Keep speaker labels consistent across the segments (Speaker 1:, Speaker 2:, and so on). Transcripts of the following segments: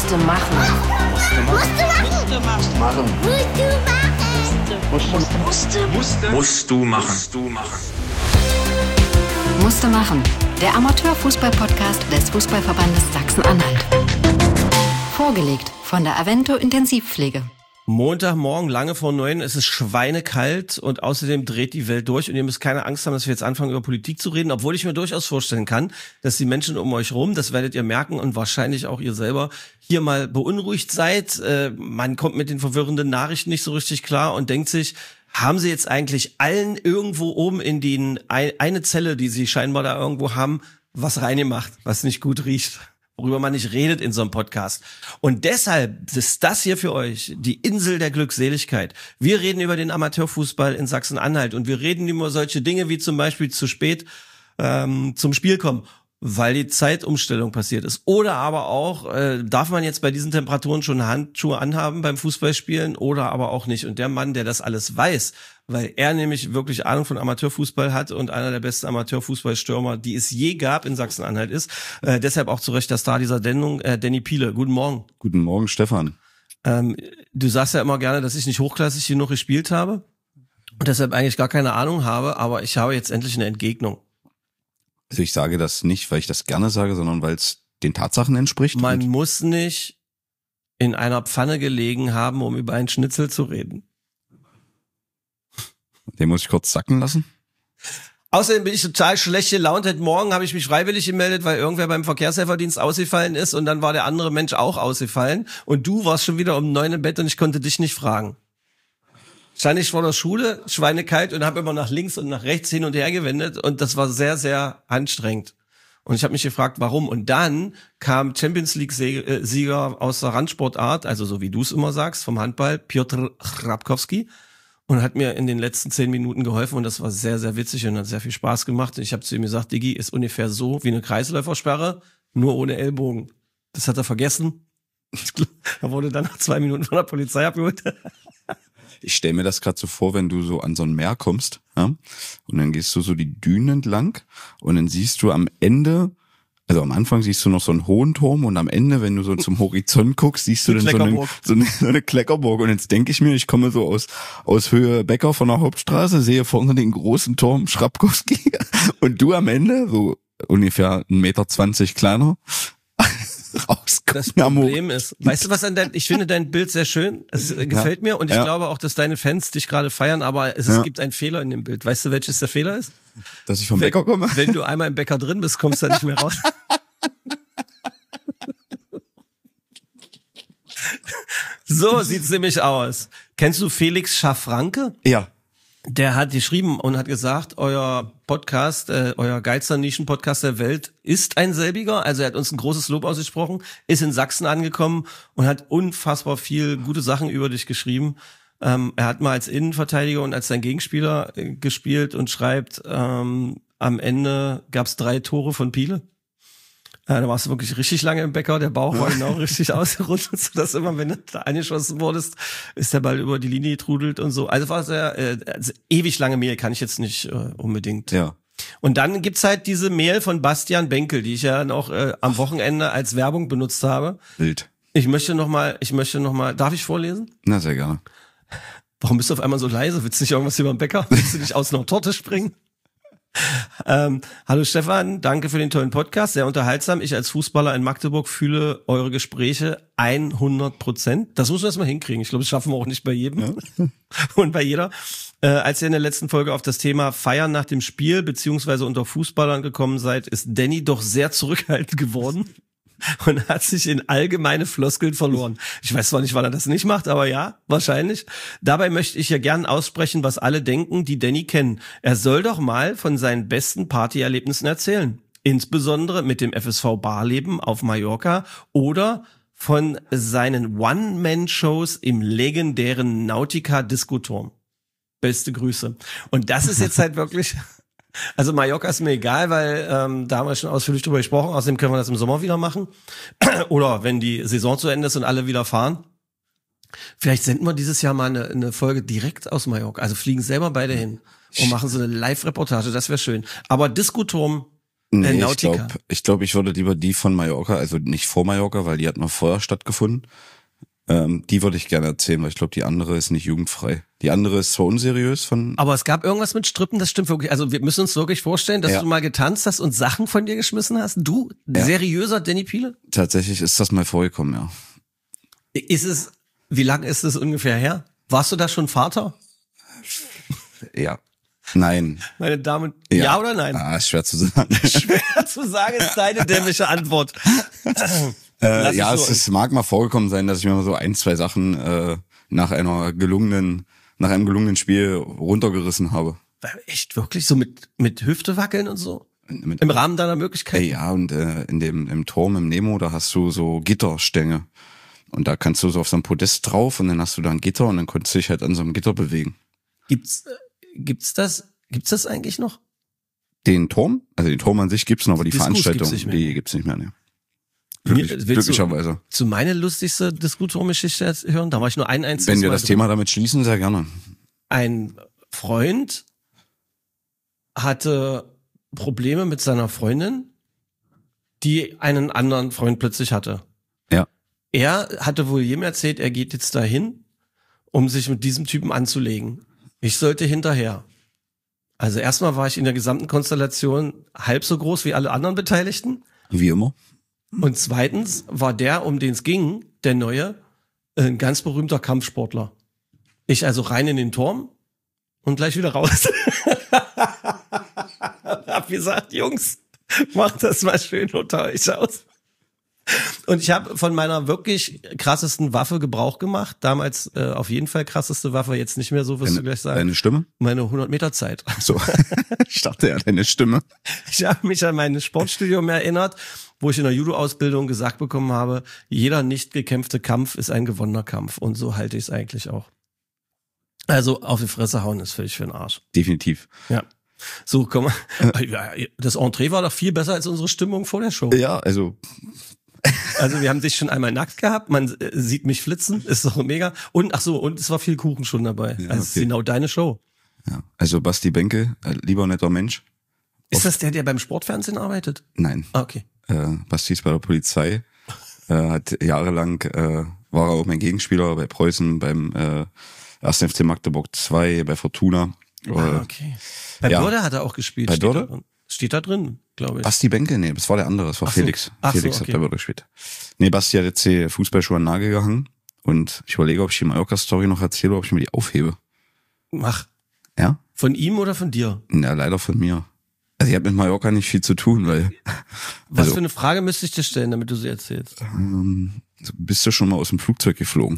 Speaker 1: Musste machen.
Speaker 2: Musst du machen.
Speaker 1: Musste machen. Der Amateurfußball-Podcast des Fußballverbandes Sachsen-Anhalt. Vorgelegt von der Avento Intensivpflege.
Speaker 3: Montagmorgen, lange vor 9, es ist schweinekalt und außerdem dreht die Welt durch und ihr müsst keine Angst haben, dass wir jetzt anfangen, über Politik zu reden, obwohl ich mir durchaus vorstellen kann, dass die Menschen um euch rum, das werdet ihr merken und wahrscheinlich auch ihr selber, hier mal beunruhigt seid. Man kommt mit den verwirrenden Nachrichten nicht so richtig klar und denkt sich, haben sie jetzt eigentlich allen irgendwo oben in die eine Zelle, die sie scheinbar da irgendwo haben, was reingemacht, was nicht gut riecht? Worüber man nicht redet in so einem Podcast. Und deshalb ist das hier für euch die Insel der Glückseligkeit. Wir reden über den Amateurfußball in Sachsen-Anhalt und wir reden über solche Dinge wie zum Beispiel zu spät zum Spiel kommen, weil die Zeitumstellung passiert ist. Oder aber auch, darf man jetzt bei diesen Temperaturen schon Handschuhe anhaben beim Fußballspielen oder aber auch nicht. Und der Mann, der das alles weiß, weil er nämlich wirklich Ahnung von Amateurfußball hat und einer der besten Amateurfußballstürmer, die es je gab in Sachsen-Anhalt ist. Deshalb auch zu Recht der Star dieser Sendung, Danny Piele. Guten Morgen.
Speaker 4: Guten Morgen, Stefan.
Speaker 3: Du sagst ja immer gerne, dass ich nicht hochklassig genug gespielt habe und deshalb eigentlich gar keine Ahnung habe, aber ich habe jetzt endlich eine Entgegnung.
Speaker 4: Also ich sage das nicht, weil ich das gerne sage, sondern weil es den Tatsachen entspricht.
Speaker 3: Man muss nicht in einer Pfanne gelegen haben, um über einen Schnitzel zu reden.
Speaker 4: Den muss ich kurz sacken lassen.
Speaker 3: Außerdem bin ich total schlecht gelaunt. Heute Morgen habe ich mich freiwillig gemeldet, weil irgendwer beim Verkehrshelferdienst ausgefallen ist und dann war der andere Mensch auch ausgefallen und du warst schon wieder um 9 im Bett und ich konnte dich nicht fragen. Stand ich vor der Schule, schweinekalt und habe immer nach links und nach rechts hin und her gewendet und das war sehr, sehr anstrengend. Und ich habe mich gefragt, warum. Und dann kam Champions League-Sieger aus der Randsportart, also so wie du es immer sagst, vom Handball, Piotr Chrapkowski, und hat mir in den letzten 10 Minuten geholfen und das war sehr, sehr witzig und hat sehr viel Spaß gemacht. Ich habe zu ihm gesagt, Diggi, ist ungefähr so wie eine Kreisläufersperre, nur ohne Ellbogen. Das hat er vergessen. Er wurde dann nach 2 Minuten von der Polizei abgeholt.
Speaker 4: Ich stelle mir das gerade so vor, wenn du so an so ein Meer kommst, ja, und dann gehst du so die Dünen entlang und dann siehst du am Ende, also am Anfang siehst du noch so einen hohen Turm und am Ende, wenn du so zum Horizont guckst, siehst du dann so eine Kleckerburg. Und jetzt denke ich mir, ich komme so aus Höhe Becker von der Hauptstraße, sehe vorne den großen Turm Chrapkowski und du am Ende, so ungefähr 1,20 Meter kleiner,
Speaker 3: Das Problem ist, weißt du was ich finde dein Bild sehr schön, es gefällt mir und ich glaube auch, dass deine Fans dich gerade feiern, aber es gibt einen Fehler in dem Bild. Weißt du, welches der Fehler ist?
Speaker 4: Dass ich vom Bäcker komme?
Speaker 3: Wenn du einmal im Bäcker drin bist, kommst du da nicht mehr raus. So sieht's nämlich aus. Kennst du Felix Schaff-Ranke?
Speaker 4: Ja.
Speaker 3: Der hat geschrieben und hat gesagt, euer Podcast, euer geilster Nischen-Podcast der Welt ist ein selbiger. Also er hat uns ein großes Lob ausgesprochen, ist in Sachsen angekommen und hat unfassbar viel gute Sachen über dich geschrieben. Er hat mal als Innenverteidiger und als sein Gegenspieler gespielt und schreibt, am Ende gab's 3 Tore von Piele. Da warst du wirklich richtig lange im Bäcker, der Bauch war genau richtig ausgerutscht, sodass immer, wenn du da angeschossen wurdest, ist der Ball über die Linie getrudelt und so. Also war sehr ewig lange Mail, kann ich jetzt nicht unbedingt.
Speaker 4: Ja.
Speaker 3: Und dann gibt's halt diese Mail von Bastian Benkel, die ich ja noch am Wochenende als Werbung benutzt habe.
Speaker 4: Wild.
Speaker 3: Ich möchte noch mal, darf ich vorlesen?
Speaker 4: Na, sehr gerne.
Speaker 3: Warum bist du auf einmal so leise? Willst du nicht irgendwas über den Bäcker? Willst du nicht aus einer Torte springen? Hallo Stefan, danke für den tollen Podcast, sehr unterhaltsam. Ich als Fußballer in Magdeburg fühle eure Gespräche 100%. Das muss man erstmal hinkriegen. Ich glaube, das schaffen wir auch nicht bei jedem und bei jeder. Als ihr in der letzten Folge auf das Thema Feiern nach dem Spiel beziehungsweise unter Fußballern gekommen seid, ist Danny doch sehr zurückhaltend geworden und hat sich in allgemeine Floskeln verloren. Ich weiß zwar nicht, wann er das nicht macht, aber ja, wahrscheinlich. Dabei möchte ich ja gern aussprechen, was alle denken, die Danny kennen. Er soll doch mal von seinen besten Partyerlebnissen erzählen. Insbesondere mit dem FSV Barleben auf Mallorca oder von seinen One-Man-Shows im legendären Nautica-Disco-Turm. Beste Grüße. Und das ist jetzt halt wirklich... Also Mallorca ist mir egal, weil da haben wir schon ausführlich drüber gesprochen. Außerdem können wir das im Sommer wieder machen. Oder wenn die Saison zu Ende ist und alle wieder fahren. Vielleicht senden wir dieses Jahr mal eine Folge direkt aus Mallorca. Also fliegen selber beide hin und machen so eine Live-Reportage. Das wäre schön. Aber Disco-Turm
Speaker 4: Nee,
Speaker 3: Nautica.
Speaker 4: ich glaube, ich würde lieber die von Mallorca, also nicht vor Mallorca, weil die hat noch vorher stattgefunden. Die würde ich gerne erzählen, weil ich glaube, die andere ist nicht jugendfrei. Die andere ist zwar unseriös von...
Speaker 3: Aber es gab irgendwas mit Strippen, das stimmt wirklich. Also wir müssen uns wirklich vorstellen, dass
Speaker 4: Ja.
Speaker 3: du mal getanzt hast und Sachen von dir geschmissen hast. Du,
Speaker 4: Ja.
Speaker 3: seriöser Danny Piele?
Speaker 4: Tatsächlich ist das mal vorgekommen, ja.
Speaker 3: Wie lange ist es ungefähr her? Warst du da schon Vater?
Speaker 4: Ja. Nein.
Speaker 3: Meine Damen, ja oder nein?
Speaker 4: Ist schwer zu sagen.
Speaker 3: Schwer zu sagen ist deine dämliche Antwort. Lass
Speaker 4: Ja,
Speaker 3: es so.
Speaker 4: es mag mal vorgekommen sein, dass ich mir mal so 1, 2 Sachen nach einem gelungenen Spiel runtergerissen habe.
Speaker 3: Echt wirklich so mit Hüfte wackeln und so? Im Rahmen deiner Möglichkeiten?
Speaker 4: Ja, und im Turm, im Nemo, da hast du so Gitterstänge. Und da kannst du so auf so ein Podest drauf und dann hast du da ein Gitter und dann konntest du dich halt an so einem Gitter bewegen.
Speaker 3: Gibt's das eigentlich noch?
Speaker 4: Den Turm? Also den Turm an sich gibt's noch, aber die
Speaker 3: Diskus
Speaker 4: Veranstaltung,
Speaker 3: gibt's nicht mehr.
Speaker 4: die gibt's nicht mehr, ne.
Speaker 3: Willst
Speaker 4: Glücklicherweise.
Speaker 3: Zu meine lustigste Diskuturgeschichte jetzt hören? Da war ich nur ein einziges
Speaker 4: Wenn wir
Speaker 3: Mal
Speaker 4: das
Speaker 3: drin.
Speaker 4: Thema damit schließen, sehr gerne.
Speaker 3: Ein Freund hatte Probleme mit seiner Freundin, die einen anderen Freund plötzlich hatte.
Speaker 4: Ja.
Speaker 3: Er hatte wohl jedem erzählt, er geht jetzt dahin, um sich mit diesem Typen anzulegen. Ich sollte hinterher. Also erstmal war ich in der gesamten Konstellation halb so groß wie alle anderen Beteiligten.
Speaker 4: Wie immer.
Speaker 3: Und zweitens war der, um den es ging, der Neue, ein ganz berühmter Kampfsportler. Ich also rein in den Turm und gleich wieder raus. Hab gesagt, Jungs, macht das mal schön unter euch aus. Und ich habe von meiner wirklich krassesten Waffe Gebrauch gemacht. Damals auf jeden Fall krasseste Waffe, jetzt nicht mehr so, wirst du gleich sagen.
Speaker 4: Deine Stimme?
Speaker 3: Meine 100-Meter-Zeit.
Speaker 4: So. Ich dachte ja, deine Stimme.
Speaker 3: Ich habe mich an mein Sportstudium erinnert, wo ich in der Judo-Ausbildung gesagt bekommen habe, jeder nicht gekämpfte Kampf ist ein gewonnener Kampf. Und so halte ich es eigentlich auch. Also auf die Fresse hauen ist völlig für den Arsch.
Speaker 4: Definitiv.
Speaker 3: Ja. So, komm mal. Das Entree war doch viel besser als unsere Stimmung vor der Show.
Speaker 4: Ja, also
Speaker 3: Also wir haben dich schon einmal nackt gehabt, man sieht mich flitzen, ist doch mega. Und und es war viel Kuchen schon dabei.
Speaker 4: Ja,
Speaker 3: also es ist
Speaker 4: okay.
Speaker 3: genau deine Show.
Speaker 4: ja. Also Basti Benke, lieber netter Mensch.
Speaker 3: Ist das der beim Sportfernsehen arbeitet?
Speaker 4: Nein.
Speaker 3: Ah, okay.
Speaker 4: Basti ist bei der Polizei. Hat jahrelang war er auch mein Gegenspieler bei Preußen, beim 1. FC Magdeburg 2, bei Fortuna.
Speaker 3: Okay. Bei
Speaker 4: ja.
Speaker 3: Börde hat er auch gespielt.
Speaker 4: Bei
Speaker 3: Steht
Speaker 4: Börde?
Speaker 3: da drin. Steht da drin, glaube ich.
Speaker 4: Basti Benke? Nee, das war der andere, das war
Speaker 3: Ach so.
Speaker 4: Felix.
Speaker 3: Ach so,
Speaker 4: Felix
Speaker 3: okay.
Speaker 4: hat da Börde gespielt. Nee, Basti hat jetzt die Fußballschuhe an den Nagel gehangen und ich überlege, ob ich die Mallorca-Story noch erzähle oder ob ich mir die aufhebe.
Speaker 3: Mach.
Speaker 4: Ja?
Speaker 3: Von ihm oder von dir?
Speaker 4: Ja, leider von mir. Also ich habe mit Mallorca nicht viel zu tun, weil
Speaker 3: Was für eine Frage müsste ich dir stellen, damit du sie erzählst?
Speaker 4: bist du schon mal aus dem Flugzeug geflogen?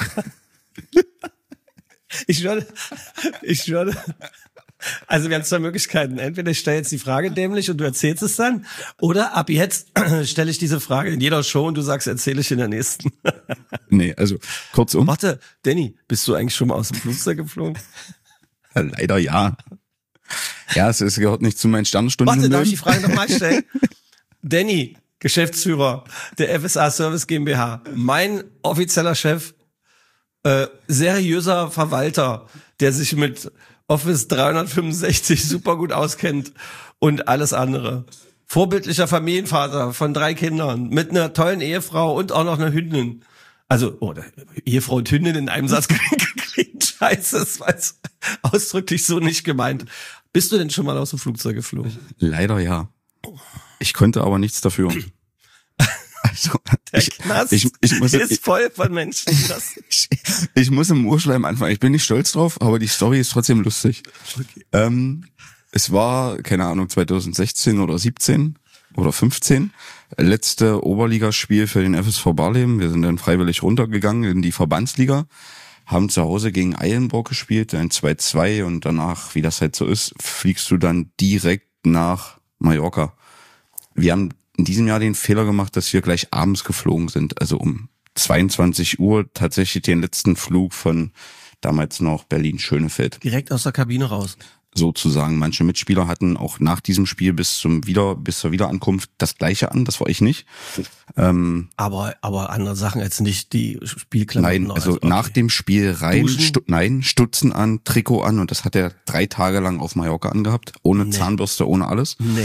Speaker 3: Ich würde. Also wir haben zwei Möglichkeiten. Entweder ich stelle jetzt die Frage dämlich und du erzählst es dann, oder ab jetzt stelle ich diese Frage in jeder Show und du sagst, erzähle ich in der nächsten.
Speaker 4: Nee, also kurzum.
Speaker 3: Warte, Danny, bist du eigentlich schon mal aus dem Flugzeug geflogen?
Speaker 4: Leider ja. Ja, es gehört nicht zu meinen Sternstunden.
Speaker 3: Warte, darf ich die Frage nochmal stellen? Danny, Geschäftsführer der FSA Service GmbH, mein offizieller Chef, seriöser Verwalter, der sich mit Office 365 super gut auskennt und alles andere. Vorbildlicher Familienvater von 3 Kindern mit einer tollen Ehefrau und auch noch einer Hündin. Also, Ehefrau und Hündin in einem Satz gekriegt. Scheiße, das war jetzt ausdrücklich so nicht gemeint. Bist du denn schon mal aus dem Flugzeug geflogen?
Speaker 4: Leider ja. Ich konnte aber nichts dafür. Also,
Speaker 3: Der Knast ist voll von Menschen.
Speaker 4: Ich muss im Urschleim anfangen. Ich bin nicht stolz drauf, aber die Story ist trotzdem lustig.
Speaker 3: Okay.
Speaker 4: Es war, keine Ahnung, 2016 oder 17 oder 15. Letzte Oberligaspiel für den FSV Barleben. Wir sind dann freiwillig runtergegangen in die Verbandsliga, haben zu Hause gegen Eilenburg gespielt, ein 2-2 und danach, wie das halt so ist, fliegst du dann direkt nach Mallorca. Wir haben in diesem Jahr den Fehler gemacht, dass wir gleich abends geflogen sind, also um 22 Uhr tatsächlich den letzten Flug von damals noch Berlin-Schönefeld.
Speaker 3: Direkt aus der Kabine raus.
Speaker 4: Sozusagen. Manche Mitspieler hatten auch nach diesem Spiel bis zur Wiederankunft das Gleiche an, das war ich nicht.
Speaker 3: Aber andere Sachen als nicht die Spielklamotten.
Speaker 4: Nein, also nach dem Spiel rein, Stutzen an, Trikot an und das hat er 3 Tage lang auf Mallorca angehabt, ohne Zahnbürste, ohne alles.
Speaker 3: Nee.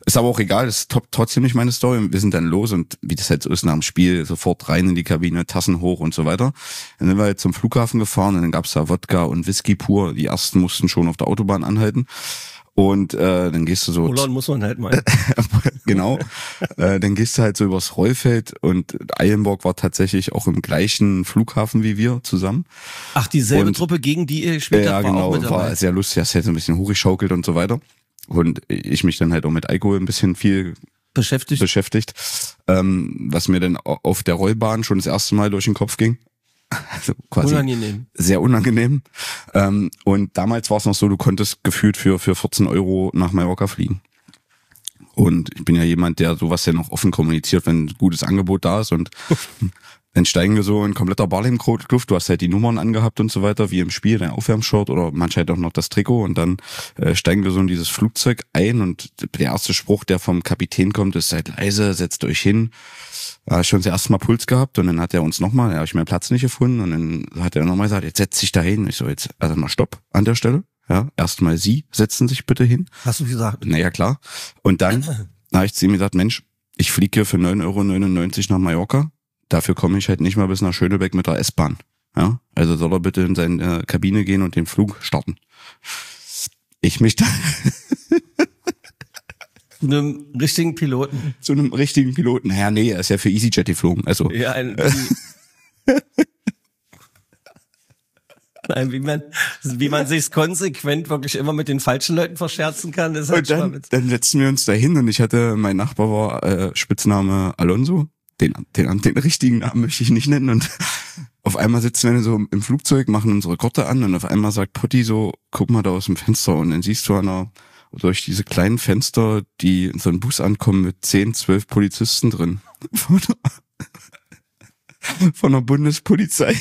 Speaker 4: Ist aber auch egal, das ist trotzdem nicht meine Story. Wir sind dann los und wie das halt so ist nach dem Spiel, sofort rein in die Kabine, Tassen hoch und so weiter. Dann sind wir halt zum Flughafen gefahren und dann gab's da Wodka und Whisky pur. Die ersten mussten schon auf der Autobahn anhalten. Und dann gehst du so...
Speaker 3: Holland muss man halt mal.
Speaker 4: Genau. Dann gehst du halt so übers Rollfeld und Eilenburg war tatsächlich auch im gleichen Flughafen wie wir zusammen.
Speaker 3: Ach, dieselbe Truppe, gegen die ihr gespielt habt,
Speaker 4: war
Speaker 3: genau,
Speaker 4: auch mit dabei. War sehr lustig, hast halt so ein bisschen hochgeschaukelt und so weiter. Und ich mich dann halt auch mit Alkohol ein bisschen viel beschäftigt. Was mir dann auf der Rollbahn schon das erste Mal durch den Kopf ging. Also quasi
Speaker 3: unangenehm.
Speaker 4: Sehr unangenehm. Und damals war es noch so, du konntest gefühlt für 14 Euro nach Mallorca fliegen. Und ich bin ja jemand, der sowas ja noch offen kommuniziert, wenn ein gutes Angebot da ist. Und dann steigen wir so in kompletter Barley-Kluft. Du hast halt die Nummern angehabt und so weiter, wie im Spiel, dein Aufwärmshort oder manchmal halt auch noch das Trikot. Und dann steigen wir so in dieses Flugzeug ein. Und der erste Spruch, der vom Kapitän kommt, ist: Seid leise, setzt euch hin. Da habe ich schon das erste Mal Puls gehabt und dann hat er uns nochmal, da habe ich meinen Platz nicht gefunden und dann hat er nochmal gesagt, jetzt setz dich da hin. Ich so, jetzt, also mal Stopp an der Stelle. Ja, erstmal Sie setzen sich bitte hin.
Speaker 3: Hast du gesagt?
Speaker 4: Naja, klar. Und dann habe ich zu ihm gesagt, Mensch, ich fliege hier für 9,99 € nach Mallorca. Dafür komme ich halt nicht mal bis nach Schönebeck mit der S-Bahn. Ja, also soll er bitte in seine Kabine gehen und den Flug starten. Ich mich da...
Speaker 3: Zu einem richtigen Piloten.
Speaker 4: Zu einem richtigen Piloten. Ja, nee, er ist ja für EasyJet geflogen. Also.
Speaker 3: Ja, Nein, wie man sich konsequent wirklich immer mit den falschen Leuten verscherzen kann, ist halt
Speaker 4: und dann setzen wir uns da hin und mein Nachbar war Spitzname Alonso. Den richtigen Namen möchte ich nicht nennen. Und auf einmal sitzen wir so im Flugzeug, machen unsere Gurte an und auf einmal sagt Potti so, guck mal da aus dem Fenster und dann siehst du durch diese kleinen Fenster, die in so einen Bus ankommen mit 10, 12 Polizisten drin. Von der Bundespolizei.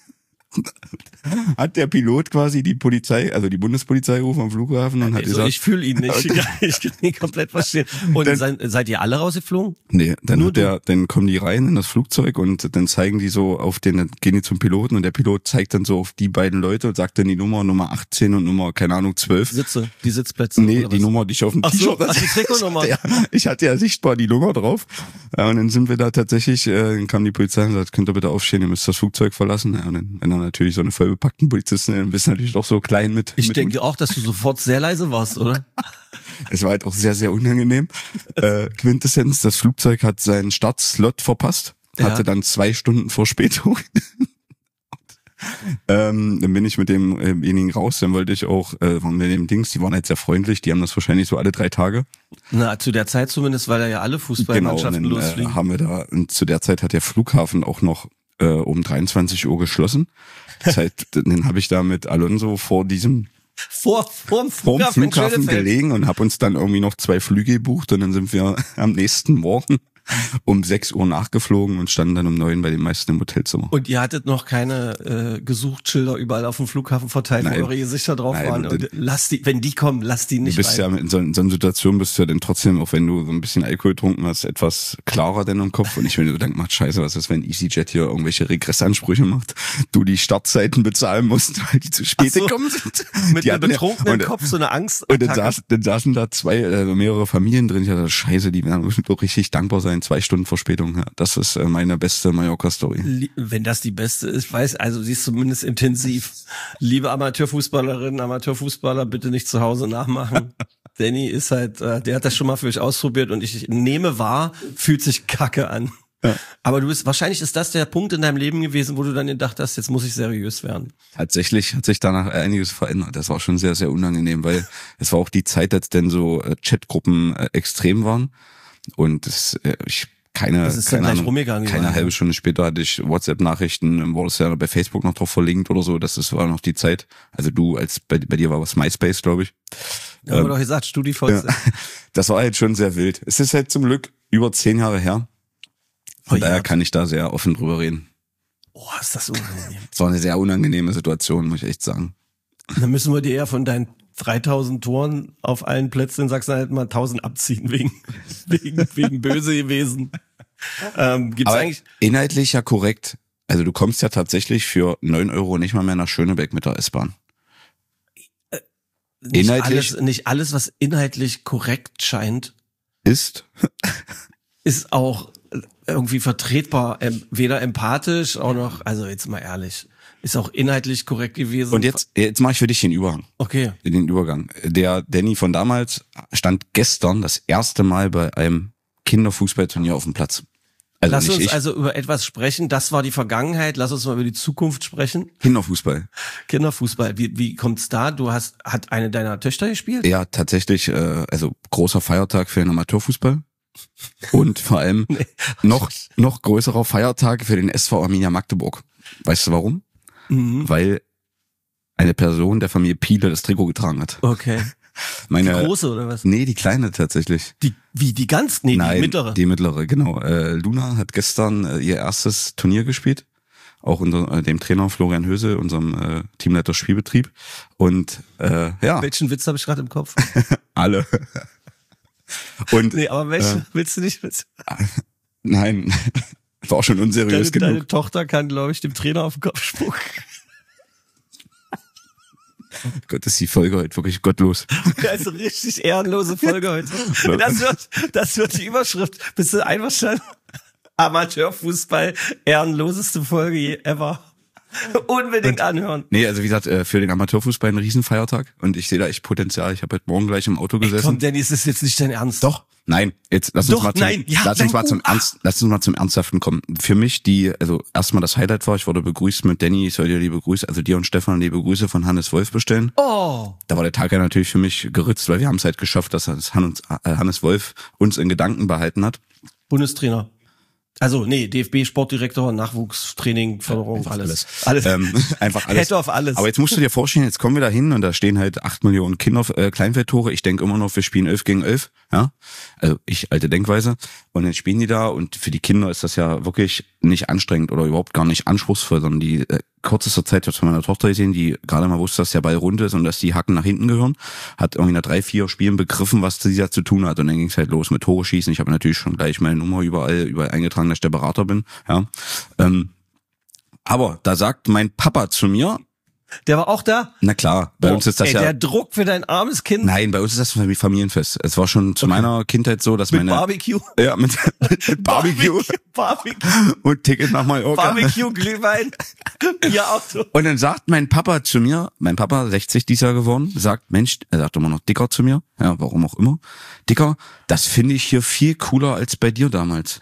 Speaker 4: Hat der Pilot quasi die Polizei, also die Bundespolizei gerufen am Flughafen und hat gesagt...
Speaker 3: Ich fühle ihn nicht, ich kann ihn komplett verstehen. Und dann, seid ihr alle rausgeflogen?
Speaker 4: Nee, dann kommen die rein in das Flugzeug und dann zeigen die so dann gehen die zum Piloten und der Pilot zeigt dann so auf die beiden Leute und sagt dann die Nummer 18 und Nummer, keine Ahnung, 12.
Speaker 3: Die Sitzplätze?
Speaker 4: Nee, die Nummer, die ich auf dem T-Shirt hatte.
Speaker 3: Die Trikotnummer.
Speaker 4: Ja, ich hatte ja sichtbar die Nummer drauf. Ja, und dann sind wir da tatsächlich, dann kam die Polizei und sagt, könnt ihr bitte aufstehen, ihr müsst das Flugzeug verlassen. Ja, und dann, wenn dann natürlich so eine vollbepackten Polizisten, dann bist du natürlich doch so klein mit.
Speaker 3: Ich denke auch, dass du sofort sehr leise warst, oder?
Speaker 4: Es war halt auch sehr, sehr unangenehm. Quintessenz, das Flugzeug hat seinen Startslot verpasst, hatte dann 2 Stunden Verspätung. Dann bin ich mit demjenigen raus, dann wollte ich auch, waren wir dem Dings, die waren halt sehr freundlich, die haben das wahrscheinlich so alle 3 Tage.
Speaker 3: Na, zu der Zeit zumindest, weil da ja alle Fußballmannschaften losfliegen.
Speaker 4: Haben wir da, und zu der Zeit hat der Flughafen auch noch um 23 Uhr geschlossen. Das heißt, dann habe ich da mit Alonso vorm Flughafen gelegen und habe uns dann irgendwie noch 2 Flüge gebucht und dann sind wir am nächsten Morgen um 6 Uhr nachgeflogen und standen dann um 9 bei den meisten im Hotelzimmer.
Speaker 3: Und ihr hattet noch keine Gesuchtschilder überall auf dem Flughafen verteilt, wo eure Gesichter drauf waren. Und wenn die kommen, lass die nicht rein.
Speaker 4: Du bist ja in so einer Situation bist du ja dann trotzdem, auch wenn du so ein bisschen Alkohol getrunken hast, etwas klarer denn im Kopf. Und ich mir so denke, macht scheiße, was ist, wenn EasyJet hier irgendwelche Regressansprüche macht, du die Startzeiten bezahlen musst, weil die zu spät gekommen sind.
Speaker 3: Mit einem betrunkenen Kopf, so eine Angst.
Speaker 4: Und dann saßen da mehrere Familien drin. Ich dachte, scheiße, die werden doch richtig dankbar sein. 2 Stunden Verspätung, ja. Das ist meine beste Mallorca-Story.
Speaker 3: Wenn das die beste ist, sie ist zumindest intensiv. Liebe Amateurfußballerinnen, Amateurfußballer, bitte nicht zu Hause nachmachen. Danny ist halt, der hat das schon mal für euch ausprobiert und ich nehme wahr, fühlt sich kacke an. Ja. Aber wahrscheinlich ist das der Punkt in deinem Leben gewesen, wo du dann gedacht hast, jetzt muss ich seriös werden. Tatsächlich hat sich danach einiges verändert. Das war schon sehr, sehr unangenehm, weil es war auch die Zeit, als denn so Chatgruppen extrem waren. Und keine halbe Stunde später hatte ich WhatsApp-Nachrichten, wurde es ja bei Facebook noch drauf verlinkt oder so, war noch die Zeit. Also bei dir war was MySpace, glaube ich. Ja, aber doch gesagt, StudiVZ. Ja,
Speaker 4: das war halt schon sehr wild. Es ist halt zum Glück über 10 Jahre her. Von daher kann ich da sehr offen drüber reden.
Speaker 3: Oh, ist das unangenehm.
Speaker 4: Es war eine sehr unangenehme Situation, muss ich echt sagen.
Speaker 3: Dann müssen wir dir ja von deinen 3000 Toren auf allen Plätzen in Sachsen-Anhalt mal 1000 abziehen wegen böse gewesen. Gibt's
Speaker 4: aber
Speaker 3: eigentlich
Speaker 4: inhaltlich ja korrekt. Also du kommst ja tatsächlich für 9 € nicht mal mehr nach Schönebeck mit der S-Bahn.
Speaker 3: Nicht alles, was inhaltlich korrekt scheint,
Speaker 4: ist
Speaker 3: auch irgendwie vertretbar, weder empathisch, auch noch, also jetzt mal ehrlich, ist auch inhaltlich korrekt gewesen.
Speaker 4: Und jetzt mache ich für dich den Übergang.
Speaker 3: Okay.
Speaker 4: Den Übergang. Der Danny von damals stand gestern das erste Mal bei einem Kinderfußballturnier auf dem Platz. Also
Speaker 3: Lass
Speaker 4: nicht
Speaker 3: uns
Speaker 4: ich.
Speaker 3: also über etwas sprechen, das war die Vergangenheit, lass uns mal über die Zukunft sprechen.
Speaker 4: Kinderfußball.
Speaker 3: Kinderfußball, wie kommt's da? Hat eine deiner Töchter gespielt?
Speaker 4: Ja, tatsächlich, also großer Feiertag für den Amateurfußball. Und vor allem noch größerer Feiertag für den SV Arminia Magdeburg. Weißt du warum? Weil eine Person der Familie Piele das Trikot getragen hat.
Speaker 3: Okay. Die große oder was?
Speaker 4: Nee, die kleine tatsächlich.
Speaker 3: Die ganz? Nee,
Speaker 4: Nein,
Speaker 3: die mittlere.
Speaker 4: Die mittlere, genau. Luna hat gestern ihr erstes Turnier gespielt. Auch unter dem Trainer Florian Höse, unserem Teamleiter Spielbetrieb. Und ja.
Speaker 3: Welchen Witz habe ich gerade im Kopf?
Speaker 4: Alle. Und,
Speaker 3: nee, aber welchen willst du nicht?
Speaker 4: Nein, war auch schon unseriös genug.
Speaker 3: Deine Tochter kann, glaube ich, dem Trainer auf den Kopf spucken.
Speaker 4: Gott, ist die Folge heute wirklich gottlos.
Speaker 3: Also richtig ehrenlose Folge heute. Das wird die Überschrift. Bist du einverstanden? Amateurfußball, ehrenloseste Folge ever. Unbedingt anhören.
Speaker 4: Nee, also wie gesagt, für den Amateurfußball ein Riesenfeiertag und ich sehe da echt Potenzial. Ich habe heute Morgen gleich im Auto gesessen.
Speaker 3: Komm, Danny, ist das jetzt nicht dein Ernst?
Speaker 4: Doch. Nein, jetzt lass uns mal zum Ernsthaften kommen. Für mich also erstmal das Highlight war, ich wurde begrüßt mit Danny, ich soll dir liebe Grüße, also dir und Stefan liebe Grüße von Hannes Wolf bestellen.
Speaker 3: Oh.
Speaker 4: Da war der Tag ja natürlich für mich geritzt, weil wir haben es halt geschafft, dass Hannes Wolf uns in Gedanken behalten hat.
Speaker 3: Bundestrainer. Also, nee, DFB-Sportdirektor, Nachwuchstraining, Förderung, alles.
Speaker 4: Einfach alles.
Speaker 3: Hätte auf alles.
Speaker 4: Aber jetzt musst du dir vorstellen, jetzt kommen wir da hin und da stehen halt 8 Millionen Kinder, Kleinfeldtore. Ich denke immer noch, wir spielen 11 gegen 11. Ja? Also ich, alte Denkweise. Und dann spielen die da und für die Kinder ist das ja wirklich nicht anstrengend oder überhaupt gar nicht anspruchsvoll, sondern die kürzester Zeit, ich habe es von meiner Tochter gesehen, die gerade mal wusste, dass der Ball rund ist und dass die Hacken nach hinten gehören, hat irgendwie nach 3-4 Spielen begriffen, was sie da zu tun hat. Und dann ging es halt los mit Tore schießen. Ich habe natürlich schon gleich meine Nummer überall eingetragen, dass ich der Berater bin. Ja. Aber da sagt mein Papa zu mir,
Speaker 3: der war auch da?
Speaker 4: Na klar, bei uns ist das
Speaker 3: der Druck für dein armes Kind.
Speaker 4: Nein, bei uns ist das ein Familienfest. Es war schon zu meiner Kindheit so, dass
Speaker 3: mit Barbecue?
Speaker 4: Ja, mit Barbecue. Und Ticket nach Mallorca.
Speaker 3: Barbecue, Glühwein, Bierauto.
Speaker 4: Und dann sagt mein Papa zu mir, mein Papa, 60 dieses Jahr geworden, sagt, Mensch, er sagt immer noch Dicker zu mir, ja, warum auch immer, Dicker, das finde ich hier viel cooler als bei dir damals.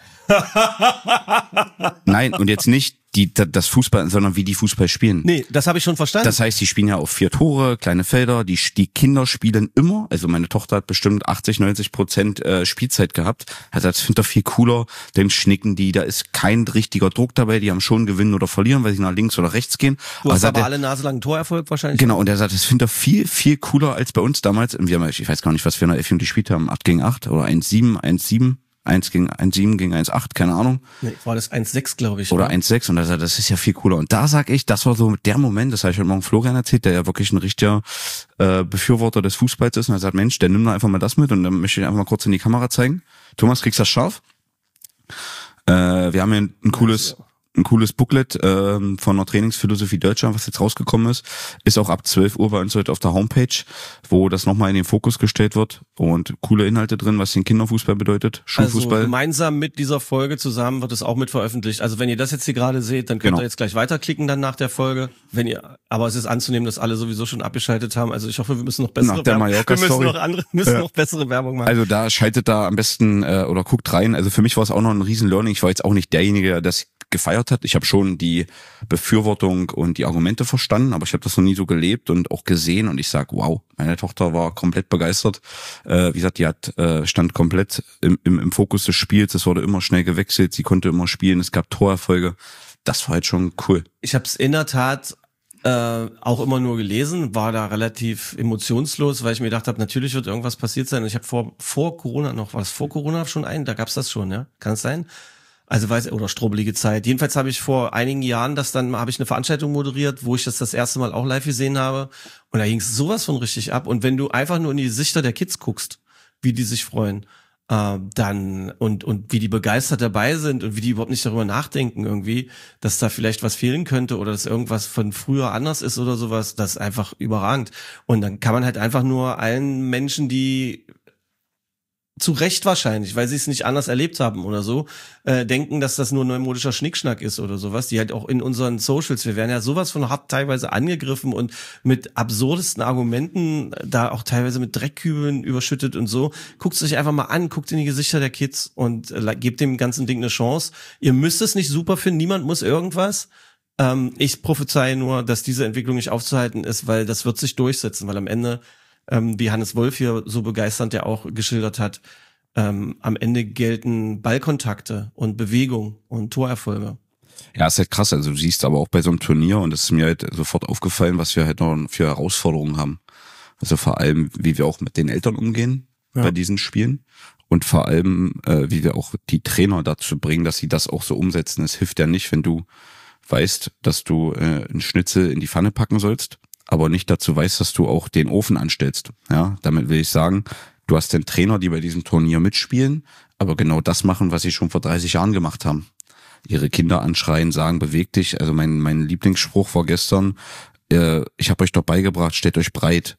Speaker 4: Nein, und jetzt nicht das Fußball, sondern wie die Fußball spielen.
Speaker 3: Nee, das habe ich schon verstanden.
Speaker 4: Das heißt, die spielen ja auf 4 Tore, kleine Felder, die Kinder spielen immer, also meine Tochter hat bestimmt 80-90% Spielzeit gehabt, also das finde ich viel cooler, denn schnicken die, da ist kein richtiger Druck dabei, die haben schon gewinnen oder verlieren, weil sie nach links oder rechts gehen.
Speaker 3: Du hast aber alle naselangen Torerfolg wahrscheinlich.
Speaker 4: Genau, und er sagt, das finde ich viel, viel cooler als bei uns damals. Und wir haben, ich weiß gar nicht, was wir in der F gespielt haben, 8 gegen 8 oder 1-7, 1-7. 1-7 gegen 1-8, keine Ahnung.
Speaker 3: Nee, war das 1-6, glaube ich.
Speaker 4: Oder 1-6 und das ist ja viel cooler. Und da sag ich, das war so der Moment, das habe ich heute Morgen Florian erzählt, der ja wirklich ein richtiger Befürworter des Fußballs ist. Und er sagt, Mensch, der nimmt da einfach mal das mit und dann möchte ich einfach mal kurz in die Kamera zeigen. Thomas, kriegst du das scharf? Wir haben hier ein cooles Booklet von einer Trainingsphilosophie Deutschland, was jetzt rausgekommen ist auch ab 12 Uhr bei uns heute auf der Homepage, wo das nochmal in den Fokus gestellt wird und coole Inhalte drin, was den Kinderfußball bedeutet, Schulfußball.
Speaker 3: Also gemeinsam mit dieser Folge zusammen wird es auch mit veröffentlicht. Also wenn ihr das jetzt hier gerade seht, dann könnt ihr jetzt gleich weiterklicken dann nach der Folge. Aber es ist anzunehmen, dass alle sowieso schon abgeschaltet haben. Also ich hoffe, wir müssen noch bessere noch bessere Werbung machen.
Speaker 4: Also da schaltet da am besten oder guckt rein. Also für mich war es auch noch ein riesen Learning. Ich war jetzt auch nicht derjenige, der das gefeiert hat. Ich habe schon die Befürwortung und die Argumente verstanden, aber ich habe das noch nie so gelebt und auch gesehen und ich sag, wow, meine Tochter war komplett begeistert. Wie gesagt, die stand komplett im Fokus des Spiels. Es wurde immer schnell gewechselt, sie konnte immer spielen, es gab Torerfolge. Das war halt schon cool.
Speaker 3: Ich habe es in der Tat auch immer nur gelesen, war da relativ emotionslos, weil ich mir gedacht habe, natürlich wird irgendwas passiert sein. Und ich habe vor Corona war es vor Corona schon da gab's das schon, ja? Kann es sein? Also oder strobelige Zeit. Jedenfalls habe ich vor einigen Jahren habe ich eine Veranstaltung moderiert, wo ich das erste Mal auch live gesehen habe. Und da ging es sowas von richtig ab. Und wenn du einfach nur in die Gesichter der Kids guckst, wie die sich freuen, dann und wie die begeistert dabei sind und wie die überhaupt nicht darüber nachdenken irgendwie, dass da vielleicht was fehlen könnte oder dass irgendwas von früher anders ist oder sowas, das ist einfach überragend. Und dann kann man halt einfach nur allen Menschen, die zu Recht wahrscheinlich, weil sie es nicht anders erlebt haben oder so, denken, dass das nur neumodischer Schnickschnack ist oder sowas, die halt auch in unseren Socials, wir werden ja sowas von hart teilweise angegriffen und mit absurdesten Argumenten, da auch teilweise mit Dreckkübeln überschüttet und so. Guckt es euch einfach mal an, guckt in die Gesichter der Kids und gebt dem ganzen Ding eine Chance. Ihr müsst es nicht super finden, niemand muss irgendwas. Ich prophezeie nur, dass diese Entwicklung nicht aufzuhalten ist, weil das wird sich durchsetzen, weil am Ende, wie Hannes Wolf hier so begeisternd ja auch geschildert hat, am Ende gelten Ballkontakte und Bewegung und Torerfolge.
Speaker 4: Ja, ist halt krass. Also du siehst aber auch bei so einem Turnier, und das ist mir halt sofort aufgefallen, was wir halt noch für Herausforderungen haben. Also vor allem, wie wir auch mit den Eltern umgehen bei diesen Spielen. Und vor allem, wie wir auch die Trainer dazu bringen, dass sie das auch so umsetzen. Es hilft ja nicht, wenn du weißt, dass du einen Schnitzel in die Pfanne packen sollst, aber nicht dazu weißt, dass du auch den Ofen anstellst. Ja, damit will ich sagen, du hast den Trainer, die bei diesem Turnier mitspielen, aber genau das machen, was sie schon vor 30 Jahren gemacht haben. Ihre Kinder anschreien, sagen, beweg dich. Also mein Lieblingsspruch war gestern, ich habe euch doch beigebracht, stellt euch breit.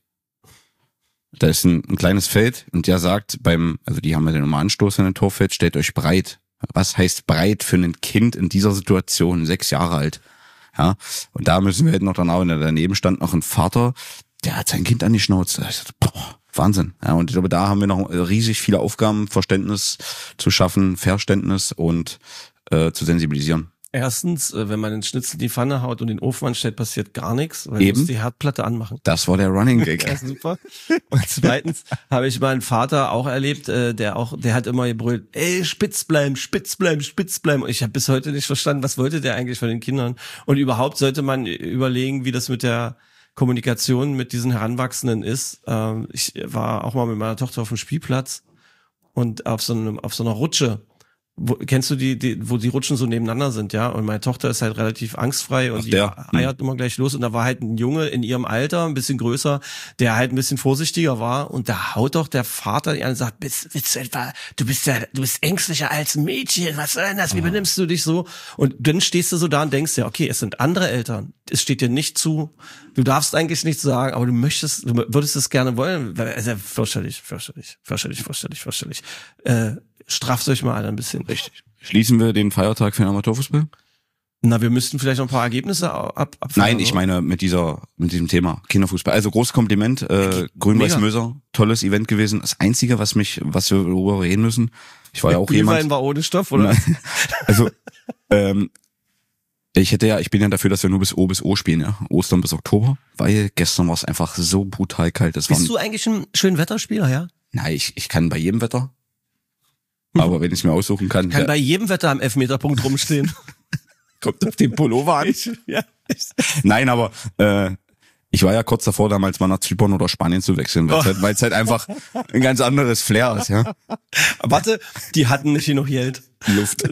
Speaker 4: Da ist ein kleines Feld und der sagt also die haben ja den normalen Anstoß in ein Torfeld, stellt euch breit. Was heißt breit für ein Kind in dieser Situation, 6 Jahre alt? Ja, und da müssen wir halt noch danach, wenn daneben stand noch ein Vater, der hat sein Kind angeschnauzt. Ich dachte, Wahnsinn. Ja, und ich glaube, da haben wir noch riesig viele Aufgaben, Verständnis zu schaffen, Verständnis und zu sensibilisieren.
Speaker 3: Erstens, wenn man den Schnitzel in die Pfanne haut und den Ofen anstellt, passiert gar nichts, weil
Speaker 4: Eben.
Speaker 3: du musst die Herdplatte anmachen.
Speaker 4: Das war der Running Gag.
Speaker 3: Ja, super. Und zweitens habe ich meinen Vater auch erlebt, der hat immer gebrüllt, ey, spitz bleiben, spitz bleiben, spitz bleiben. Und ich habe bis heute nicht verstanden, was wollte der eigentlich von den Kindern? Und überhaupt sollte man überlegen, wie das mit der Kommunikation mit diesen Heranwachsenden ist. Ich war auch mal mit meiner Tochter auf dem Spielplatz und auf so einer Rutsche. Kennst du wo die Rutschen so nebeneinander sind, ja? Und meine Tochter ist halt relativ angstfrei und die eiert immer gleich los. Und da war halt ein Junge in ihrem Alter, ein bisschen größer, der halt ein bisschen vorsichtiger war. Und da haut doch der Vater an und sagt, du bist ängstlicher als ein Mädchen. Was soll denn das? Wie benimmst du dich so? Und dann stehst du so da und denkst dir, okay, es sind andere Eltern. Es steht dir nicht zu. Du darfst eigentlich nichts sagen, aber du würdest es gerne wollen. Also fürchterlich. Strafft euch mal alle ein bisschen.
Speaker 4: Richtig. Schließen wir den Feiertag für den Amateurfußball?
Speaker 3: Na, wir müssten vielleicht noch ein paar Ergebnisse abfragen.
Speaker 4: Nein, ich meine mit diesem Thema Kinderfußball. Also großes Kompliment, Grün-Weiß-Möser, tolles Event gewesen. Das Einzige, was wir darüber reden müssen, ich war ja auch
Speaker 3: Glühwein war ohne Stoff, oder?
Speaker 4: Also, ich bin ja dafür, dass wir nur bis O spielen, ja. Ostern bis Oktober, weil gestern war es einfach so brutal kalt.
Speaker 3: Bist du eigentlich ein Schönwetterspieler, ja?
Speaker 4: Nein, ich kann bei jedem Wetter. Aber wenn ich es mir aussuchen kann.
Speaker 3: Kann bei jedem Wetter am Elfmeterpunkt rumstehen.
Speaker 4: Kommt auf den Pullover an. Nein, aber ich war ja kurz davor, damals mal nach Zypern oder Spanien zu wechseln, weil es halt einfach ein ganz anderes Flair ist, ja.
Speaker 3: Warte, die hatten nicht genug Geld.
Speaker 4: Luft.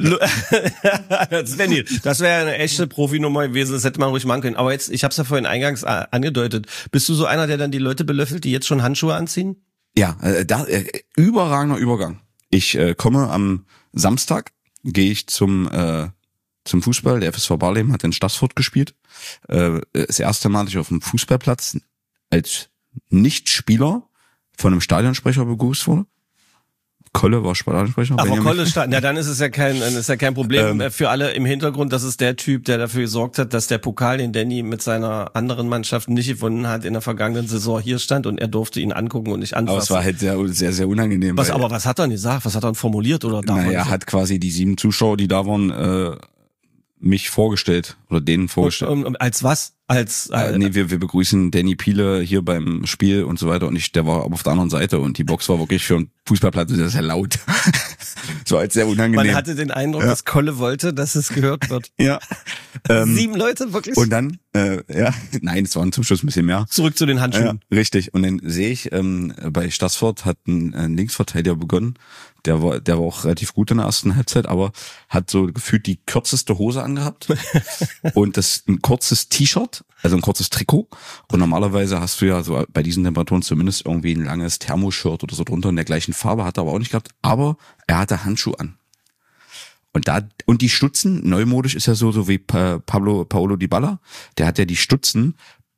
Speaker 3: Das wäre eine echte Profinummer gewesen, das hätte man ruhig machen können. Aber jetzt, ich habe es ja vorhin eingangs angedeutet. Bist du so einer, der dann die Leute belöffelt, die jetzt schon Handschuhe anziehen?
Speaker 4: Ja, überragender Übergang. Ich komme am Samstag, gehe ich zum Fußball. Der FSV Barleben hat in Stassfurt gespielt. Das erste Mal, dass ich auf dem Fußballplatz als Nicht-Spieler von einem Stadionsprecher begrüßt wurde. Kolle war Stadionsprecher.
Speaker 3: Aber Kolle ja, dann ist es ja kein Problem für alle im Hintergrund. Das ist der Typ, der dafür gesorgt hat, dass der Pokal, den Danny mit seiner anderen Mannschaft nicht gewonnen hat, in der vergangenen Saison hier stand und er durfte ihn angucken und nicht anfassen.
Speaker 4: Aber es war halt sehr, sehr unangenehm.
Speaker 3: Was hat er denn gesagt? Was hat er denn formuliert? Oder
Speaker 4: er hat quasi die 7 Zuschauer, die da waren, mich vorgestellt oder denen vorgestellt.
Speaker 3: Als was?
Speaker 4: Wir begrüßen Danny Piele hier beim Spiel und so weiter und der war aber auf der anderen Seite und die Box war wirklich für einen Fußballplatz sehr, sehr laut. So als sehr unangenehm.
Speaker 3: Man hatte den Eindruck, dass Kolle wollte, dass es gehört wird.
Speaker 4: Ja.
Speaker 3: 7 Leute, wirklich?
Speaker 4: Und dann, nein, es waren zum Schluss ein bisschen mehr.
Speaker 3: Zurück zu den Handschuhen.
Speaker 4: Ja, richtig. Und dann sehe ich, bei Stassfurt hat ein Linksverteidiger begonnen. Der war auch relativ gut in der ersten Halbzeit, aber hat so gefühlt die kürzeste Hose angehabt und ein kurzes T-Shirt, also ein kurzes Trikot. Und normalerweise hast du ja so bei diesen Temperaturen zumindest irgendwie ein langes Thermoshirt oder so drunter in der gleichen Farbe, hat er aber auch nicht gehabt. Aber er hatte Handschuhe an. Und die Stutzen, neumodisch ist ja so wie Paolo Dybala, der hat ja die Stutzen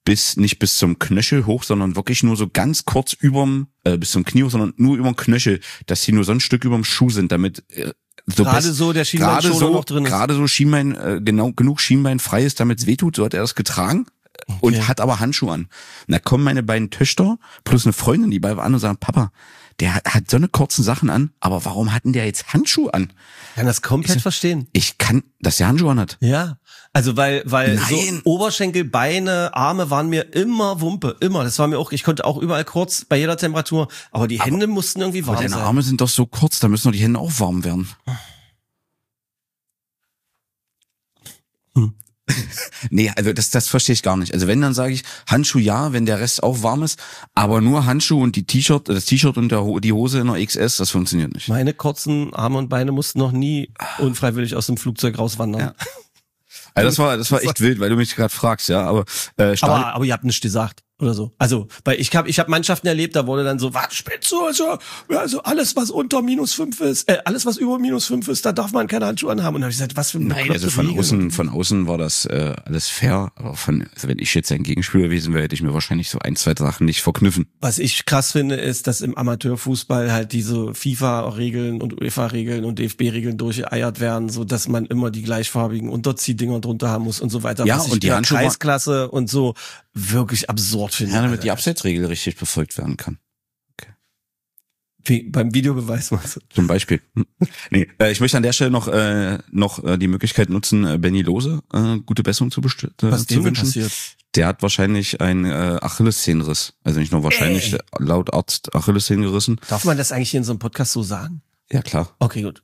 Speaker 4: nicht bis zum Knöchel hoch, sondern wirklich nur so ganz kurz bis zum Knie hoch, sondern nur überm Knöchel, dass die nur so ein Stück überm Schuh sind, damit
Speaker 3: gerade so der Schienbein noch drin ist.
Speaker 4: Gerade so Schienbein, genug Schienbein frei ist, damit es wehtut, so hat er das getragen. Okay. Und hat aber Handschuhe an. Und da kommen meine beiden Töchter plus eine Freundin, die bei an und sagen, Papa, der hat so eine kurzen Sachen an, aber warum hatten der jetzt Handschuhe an?
Speaker 3: Ich kann das komplett verstehen.
Speaker 4: Ich kann, dass der Handschuhe an hat.
Speaker 3: Ja, also weil so Oberschenkel, Beine, Arme waren mir immer Wumpe, immer. Das war mir auch, ich konnte auch überall kurz, bei jeder Temperatur, aber die Hände mussten irgendwie warm sein.
Speaker 4: Deine Arme sind doch so kurz, da müssen doch die Hände auch warm werden. Nee, also das verstehe ich gar nicht. Also wenn, dann sage ich Handschuh ja, wenn der Rest auch warm ist, aber nur Handschuh und das T-Shirt und die Hose in der XS, das funktioniert nicht.
Speaker 3: Meine kurzen Arme und Beine mussten noch nie unfreiwillig aus dem Flugzeug rauswandern. Ja.
Speaker 4: Also das war echt wild, weil du mich gerade fragst, ja, aber
Speaker 3: ihr habt nichts gesagt oder so. Also, weil ich hab Mannschaften erlebt, da wurde dann so, was spielst du? Also alles, was unter -5 ist, alles, was über -5 ist, da darf man keine Handschuhe anhaben. Und dann habe ich gesagt, was für ein
Speaker 4: Nein, also von außen war das alles fair, aber also wenn ich jetzt ein Gegenspieler gewesen wäre, hätte ich mir wahrscheinlich so 1, 2 Sachen nicht verkniffen.
Speaker 3: Was ich krass finde, ist, dass im Amateurfußball halt diese FIFA-Regeln und UEFA-Regeln und DFB-Regeln durchgeeiert werden, so dass man immer die gleichfarbigen Unterziehdinger drunter haben muss und so weiter.
Speaker 4: Ja,
Speaker 3: was
Speaker 4: und die Handschuhe
Speaker 3: Kreisklasse und so wirklich absurd finde.
Speaker 4: Ja, damit die Abseitsregel richtig befolgt werden kann. Okay.
Speaker 3: Wie beim Videobeweis machst du.
Speaker 4: Zum Beispiel. Nee, ich möchte an der Stelle noch die Möglichkeit nutzen, Benny Lose gute Besserung zu wünschen.
Speaker 3: Was dem passiert?
Speaker 4: Der hat wahrscheinlich einen Achillessehnenriss. Also nicht nur wahrscheinlich, laut Arzt Achillessehnen gerissen.
Speaker 3: Darf man das eigentlich hier in so einem Podcast so sagen?
Speaker 4: Ja, klar.
Speaker 3: Okay, gut.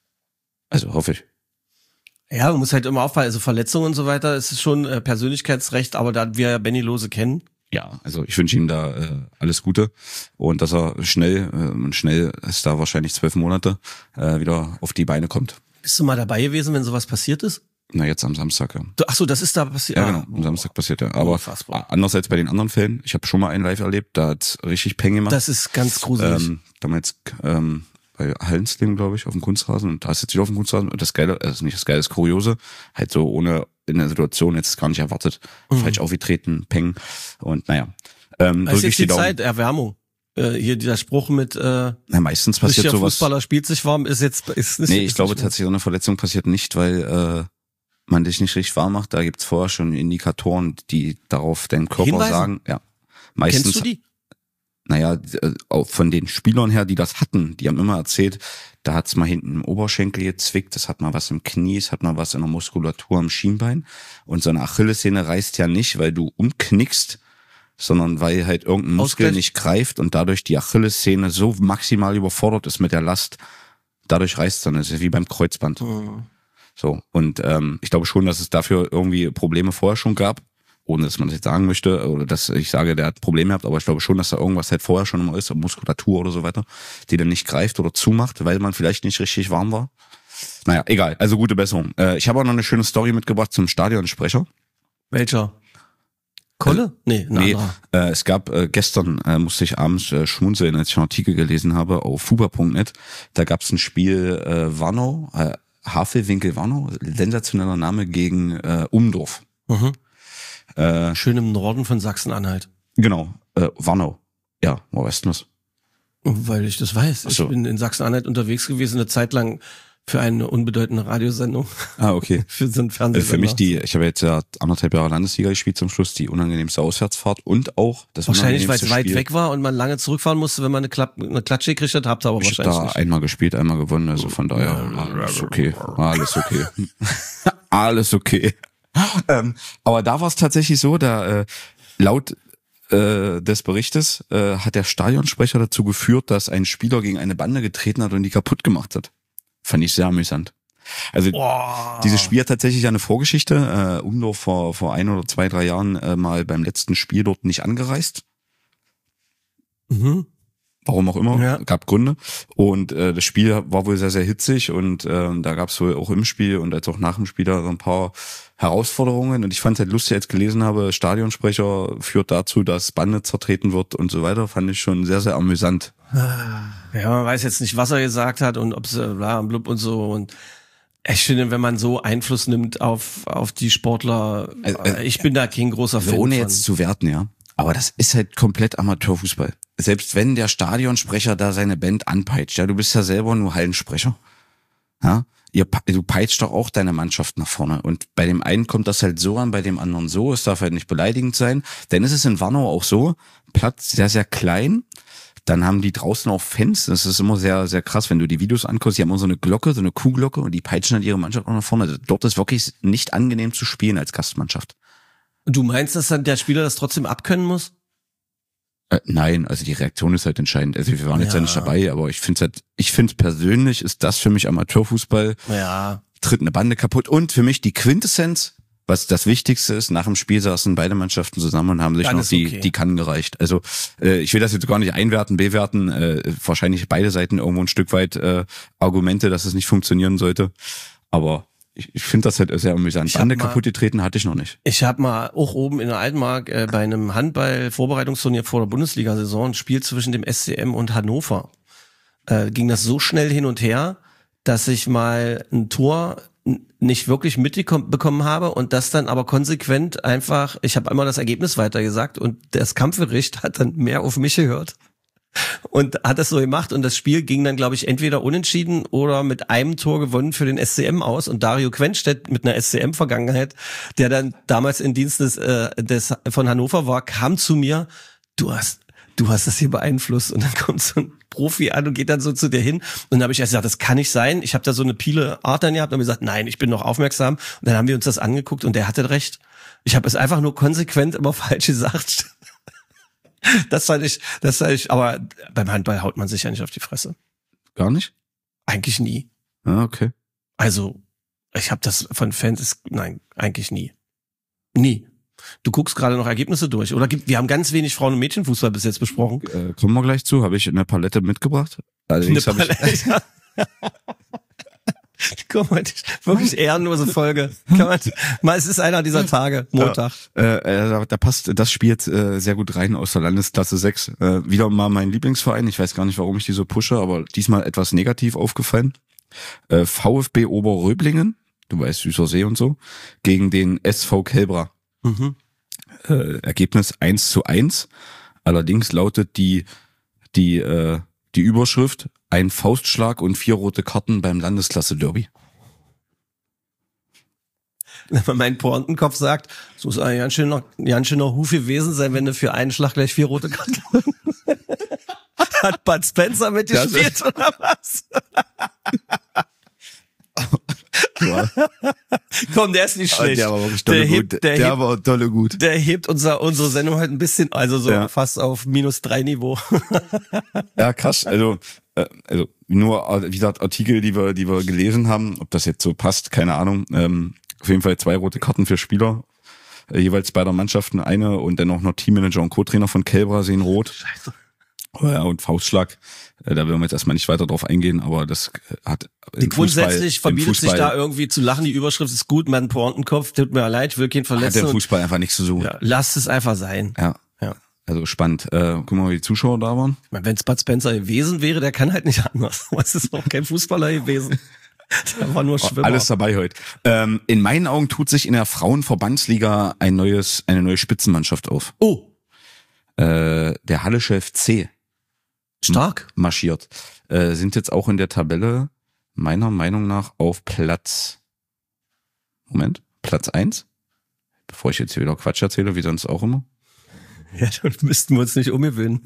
Speaker 4: Also hoffe ich.
Speaker 3: Ja, man muss halt immer aufpassen, also Verletzungen und so weiter, es ist schon Persönlichkeitsrecht, aber da wir ja Benny Lose kennen.
Speaker 4: Ja, also ich wünsche ihm da alles Gute und dass er schnell ist da wahrscheinlich 12 Monate, wieder auf die Beine kommt.
Speaker 3: Bist du mal dabei gewesen, wenn sowas passiert ist?
Speaker 4: Na, jetzt am Samstag, ja.
Speaker 3: Ach so, das ist da passiert?
Speaker 4: Ja, genau, am Samstag passiert, ja. Aber anders als bei den anderen Fällen, ich habe schon mal einen live erlebt, da hat's richtig Peng gemacht.
Speaker 3: Das ist ganz gruselig.
Speaker 4: Damals bei Hallensleben, glaube ich, auf dem Kunstrasen und da sitze ich auf dem Kunstrasen und das Geile, also nicht das Geile, das Kuriose, halt so ohne in der Situation jetzt gar nicht erwartet, falsch aufgetreten, Peng und naja.
Speaker 3: Ist jetzt die Zeit, Erwärmung. Hier dieser Spruch mit
Speaker 4: meistens passiert sowas.
Speaker 3: Fußballer spielt sich warm, ist nicht.
Speaker 4: Nee, ich glaube tatsächlich, so eine Verletzung passiert nicht, weil man dich nicht richtig warm macht. Da gibt's vorher schon Indikatoren, die darauf deinen Körper sagen. Ja. Meistens.
Speaker 3: Kennst du die?
Speaker 4: Naja, auch von den Spielern her, die das hatten, die haben immer erzählt, da hat's mal hinten im Oberschenkel gezwickt, das hat mal was im Knie, es hat mal was in der Muskulatur am Schienbein. Und so eine Achillessehne reißt ja nicht, weil du umknickst, sondern weil halt irgendein Muskel nicht greift und dadurch die Achillessehne so maximal überfordert ist mit der Last. Dadurch reißt dann, das ist wie beim Kreuzband. So, und ich glaube schon, dass es dafür irgendwie Probleme vorher schon gab. Ohne dass man das jetzt sagen möchte, oder dass ich sage, der hat Probleme gehabt, aber ich glaube schon, dass da irgendwas halt vorher schon immer ist, Muskulatur oder so weiter, die dann nicht greift oder zumacht, weil man vielleicht nicht richtig warm war. Naja, egal, also gute Besserung. Ich habe auch noch eine schöne Story mitgebracht zum Stadionsprecher.
Speaker 3: Welcher? Kolle? Nee.
Speaker 4: Es gab gestern, musste ich abends schmunzeln, als ich einen Artikel gelesen habe auf fuba.net, da gab es ein Spiel Warnow, Havelwinkel Warnow, sensationeller Name gegen Umdorf.
Speaker 3: Schön im Norden von Sachsen-Anhalt.
Speaker 4: Genau, Warnow. Ja, wo weißt du das?
Speaker 3: Weil ich das weiß.
Speaker 4: Ach so.
Speaker 3: Ich bin in Sachsen-Anhalt unterwegs gewesen, eine Zeit lang für eine unbedeutende Radiosendung.
Speaker 4: Ah, okay.
Speaker 3: Für so einen Fernsehsender.
Speaker 4: Für mich ich habe jetzt ja 1,5 Jahre Landesliga gespielt zum Schluss, die unangenehmste Auswärtsfahrt und auch das
Speaker 3: wahrscheinlich, weil es weit
Speaker 4: Spiel.
Speaker 3: weg war und man lange zurückfahren musste, wenn man eine Klatsche gekriegt hat, habt ihr aber
Speaker 4: ich
Speaker 3: wahrscheinlich
Speaker 4: da
Speaker 3: nicht.
Speaker 4: Einmal gespielt, einmal gewonnen, also von daher alles okay. Alles okay. Alles okay. Aber da war es tatsächlich so, da laut des Berichtes hat der Stadionsprecher dazu geführt, dass ein Spieler gegen eine Bande getreten hat und die kaputt gemacht hat. Fand ich sehr amüsant. Also dieses Spiel hat tatsächlich eine Vorgeschichte. Umdorf vor 1 oder 2, 3 Jahren mal beim letzten Spiel dort nicht angereist. Warum auch immer, gab Gründe. Und das Spiel war wohl sehr, sehr hitzig und da gab es wohl auch im Spiel und als auch nach dem Spiel da so ein paar Herausforderungen. Und ich fand es halt lustig, als ich gelesen habe, Stadionsprecher führt dazu, dass Bande zertreten wird und so weiter. Fand ich schon sehr, sehr amüsant.
Speaker 3: Ja, man weiß jetzt nicht, was er gesagt hat und ob es bla blub und so. Und Ich finde, wenn man so Einfluss nimmt auf die Sportler, ich bin da kein großer Fan
Speaker 4: ohne
Speaker 3: von.
Speaker 4: jetzt zu werten, ja. Aber das ist halt komplett Amateurfußball. Selbst wenn der Stadionsprecher da seine Band anpeitscht, ja, du bist ja selber nur Hallensprecher. Ja, du peitscht doch auch deine Mannschaft nach vorne. Und bei dem einen kommt das halt so an, bei dem anderen so. Es darf halt nicht beleidigend sein. Denn es ist in Warnau auch so, Platz sehr, sehr klein. Dann haben die draußen auch Fans. Das ist immer sehr, sehr krass, wenn du die Videos anguckst. Die haben immer so eine Glocke, so eine Kuhglocke und die peitschen halt ihre Mannschaft auch nach vorne. Also dort ist wirklich nicht angenehm zu spielen als Gastmannschaft.
Speaker 3: Du meinst, dass dann der Spieler das trotzdem abkönnen muss?
Speaker 4: Nein, also die Reaktion ist halt entscheidend. Also wir waren jetzt ja nicht dabei, aber ich finde persönlich ist das für mich Amateurfußball.
Speaker 3: Ja.
Speaker 4: Tritt eine Bande kaputt. Und für mich die Quintessenz, was das Wichtigste ist, nach dem Spiel saßen beide Mannschaften zusammen und haben sich noch die Kannen gereicht. Also ich will das jetzt gar nicht einwerten, bewerten. Wahrscheinlich beide Seiten irgendwo ein Stück weit Argumente, dass es nicht funktionieren sollte. Aber ich finde das halt sehr amüsant. Bande kaputt getreten hatte ich noch nicht.
Speaker 3: Ich habe mal auch oben in der Altmark bei einem Handball-Vorbereitungsturnier vor der Bundesliga-Saison ein Spiel zwischen dem SCM und Hannover. Ging das so schnell hin und her, dass ich mal ein Tor nicht wirklich mitbekommen habe und das dann aber konsequent einfach, ich habe einmal das Ergebnis weitergesagt und das Kampfgericht hat dann mehr auf mich gehört und hat das so gemacht und das Spiel ging dann, glaube ich, entweder unentschieden oder mit einem Tor gewonnen für den SCM aus und Dario Quenstedt mit einer SCM-Vergangenheit, der dann damals in Dienst des von Hannover war, kam zu mir, du hast das hier beeinflusst und dann kommt so ein Profi an und geht dann so zu dir hin und dann habe ich erst gesagt, das kann nicht sein, ich habe da so eine Pile Art dann gehabt und gesagt, nein, ich bin noch aufmerksam und dann haben wir uns das angeguckt und der hatte recht. Ich habe es einfach nur konsequent immer falsch gesagt. Das fand ich, aber beim Handball haut man sich ja nicht auf die Fresse.
Speaker 4: Gar nicht?
Speaker 3: Eigentlich nie.
Speaker 4: Ah, okay.
Speaker 3: Also, ich habe das von Fans, nein, eigentlich nie. Nie. Du guckst gerade noch Ergebnisse durch. Oder wir haben ganz wenig Frauen- und Mädchenfußball bis jetzt besprochen.
Speaker 4: Kommen wir gleich zu. Habe ich eine Palette mitgebracht?
Speaker 3: Eine Palette? Guck mal, wirklich ehrenlose Folge. Es ist einer dieser Tage, Montag.
Speaker 4: Da passt das Spiel jetzt sehr gut rein aus der Landesklasse 6. Wieder mal mein Lieblingsverein. Ich weiß gar nicht, warum ich die so pushe, aber diesmal etwas negativ aufgefallen. VfB Oberröblingen, du weißt, Süßer See und so, gegen den SV Kelbra.
Speaker 3: Mhm.
Speaker 4: Ergebnis 1:1. Allerdings lautet die Überschrift: ein Faustschlag und 4 rote Karten beim Landesklasse-Derby.
Speaker 3: Mein Pointenkopf sagt, es muss ein ganz schöner Huf gewesen sein, wenn du für einen Schlag gleich 4 rote Karten Hat Bud Spencer mitgespielt oder was?
Speaker 4: Ja.
Speaker 3: Komm, der ist nicht schlecht.
Speaker 4: Der war wirklich dolle gut. Der war dolle gut.
Speaker 3: Der hebt unsere Sendung halt ein bisschen, also so fast auf -3 Niveau.
Speaker 4: Ja, krass. Also nur, wie gesagt, Artikel, die wir gelesen haben, ob das jetzt so passt, keine Ahnung. Auf jeden Fall 2 rote Karten für Spieler. Jeweils beider Mannschaften eine und dann auch noch Teammanager und Co-Trainer von Kelbra sehen rot. Scheiße. Ja, und Faustschlag, da werden wir jetzt erstmal nicht weiter drauf eingehen, aber das hat
Speaker 3: grundsätzlich verbietet sich da irgendwie zu lachen, die Überschrift ist gut, mein Pointenkopf, tut mir leid, ich will keinen verletzen.
Speaker 4: Hat der Fußball einfach nichts zu suchen.
Speaker 3: Ja, lasst es einfach sein.
Speaker 4: Ja. Also spannend. Guck mal, wie die Zuschauer da waren.
Speaker 3: Ich meine, wenn es Bud Spencer gewesen wäre, der kann halt nicht anders. Es ist auch kein Fußballer gewesen. Der war nur Schwimmer.
Speaker 4: Alles dabei heute. In meinen Augen tut sich in der Frauenverbandsliga eine neue Spitzenmannschaft auf.
Speaker 3: Oh.
Speaker 4: Der Hallische FC.
Speaker 3: Stark.
Speaker 4: Marschiert. Sind jetzt auch in der Tabelle meiner Meinung nach auf Platz 1. Bevor ich jetzt hier wieder Quatsch erzähle, wie sonst auch immer.
Speaker 3: Ja, dann müssten wir uns nicht umgewöhnen.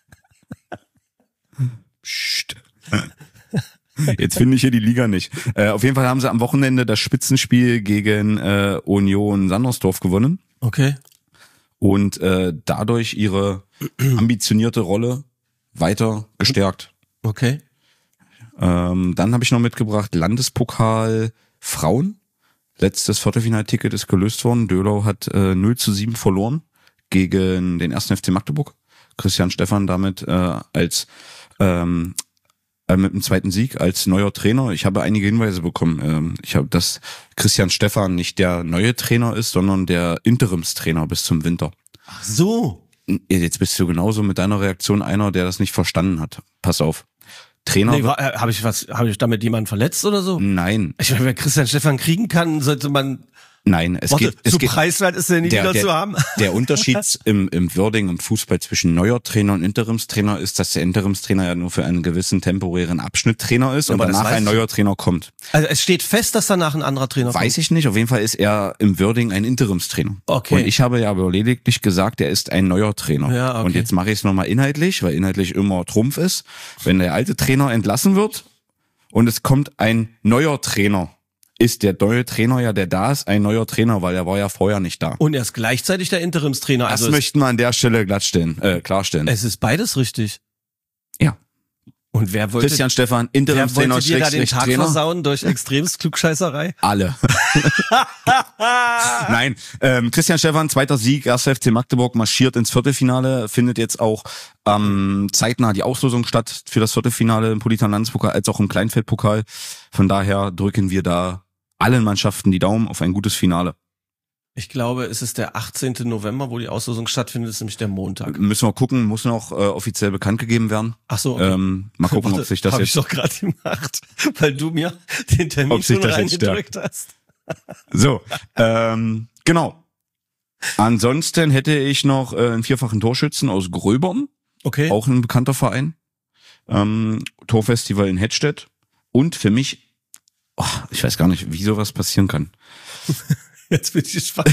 Speaker 4: Psst. Jetzt finde ich hier die Liga nicht. Auf jeden Fall haben sie am Wochenende das Spitzenspiel gegen Union Sandersdorf gewonnen.
Speaker 3: Okay.
Speaker 4: Und dadurch ihre ambitionierte Rolle weiter gestärkt.
Speaker 3: Okay.
Speaker 4: Dann habe ich noch mitgebracht Landespokal Frauen. Letztes Viertelfinalticket ist gelöst worden. Dölau hat 0:7 verloren gegen den 1. FC Magdeburg. Christian Stephan damit mit dem zweiten Sieg als neuer Trainer. Ich habe einige Hinweise bekommen. Dass Christian Stephan nicht der neue Trainer ist, sondern der Interimstrainer bis zum Winter.
Speaker 3: Ach so.
Speaker 4: Jetzt bist du genauso mit deiner Reaktion einer, der das nicht verstanden hat. Pass auf. Trainer.
Speaker 3: Nee, habe ich damit jemanden verletzt oder so?
Speaker 4: Nein.
Speaker 3: Ich meine, wenn Christian Stephan kriegen kann, sollte man.
Speaker 4: Nein, es geht.
Speaker 3: Preiswert ist der nie wieder zu haben.
Speaker 4: Der Unterschied im Wording im Fußball zwischen neuer Trainer und Interimstrainer ist, dass der Interimstrainer ja nur für einen gewissen temporären Abschnitt Trainer ist und danach ein neuer Trainer kommt.
Speaker 3: Also es steht fest, dass danach ein anderer Trainer kommt?
Speaker 4: Weiß ich nicht, auf jeden Fall ist er im Wording ein Interimstrainer.
Speaker 3: Okay.
Speaker 4: Und ich habe ja aber lediglich gesagt, er ist ein neuer Trainer.
Speaker 3: Ja, okay.
Speaker 4: Und jetzt mache ich es nochmal inhaltlich, weil inhaltlich immer Trumpf ist. Wenn der alte Trainer entlassen wird und es kommt ein neuer Trainer, ist der neue Trainer ja, der da ist, ein neuer Trainer, weil er war ja vorher nicht da.
Speaker 3: Und er ist gleichzeitig der Interimstrainer.
Speaker 4: Das möchten wir an der Stelle klarstellen.
Speaker 3: Es ist beides richtig.
Speaker 4: Ja.
Speaker 3: Und wer wollte
Speaker 4: Christian Stephan, Interimstrainer,
Speaker 3: dir da den Tag
Speaker 4: Trainer?
Speaker 3: versauen durch extremes Klugscheißerei?
Speaker 4: Alle. Nein, Christian Stephan, zweiter Sieg, 1. FC Magdeburg marschiert ins Viertelfinale, findet jetzt auch zeitnah die Auslosung statt für das Viertelfinale im Politan-Landespokal als auch im Kleinfeldpokal. Von daher drücken wir da allen Mannschaften die Daumen auf ein gutes Finale.
Speaker 3: Ich glaube, es ist der 18. November, wo die Auslosung stattfindet, ist nämlich der Montag.
Speaker 4: Müssen wir gucken, muss noch offiziell bekannt gegeben werden.
Speaker 3: Ach so, okay.
Speaker 4: Mal gucken, ob sich das
Speaker 3: Habe
Speaker 4: jetzt...
Speaker 3: ich doch gerade gemacht, weil du mir den Termin
Speaker 4: ob sich
Speaker 3: schon
Speaker 4: das jetzt
Speaker 3: reingedrückt hast.
Speaker 4: So, genau. Ansonsten hätte ich noch einen vierfachen Torschützen aus Gröbern.
Speaker 3: Okay.
Speaker 4: Auch ein bekannter Verein. Torfestival in Hettstedt. Und für mich, ich weiß gar nicht, wie sowas passieren kann.
Speaker 3: Jetzt bin ich gespannt.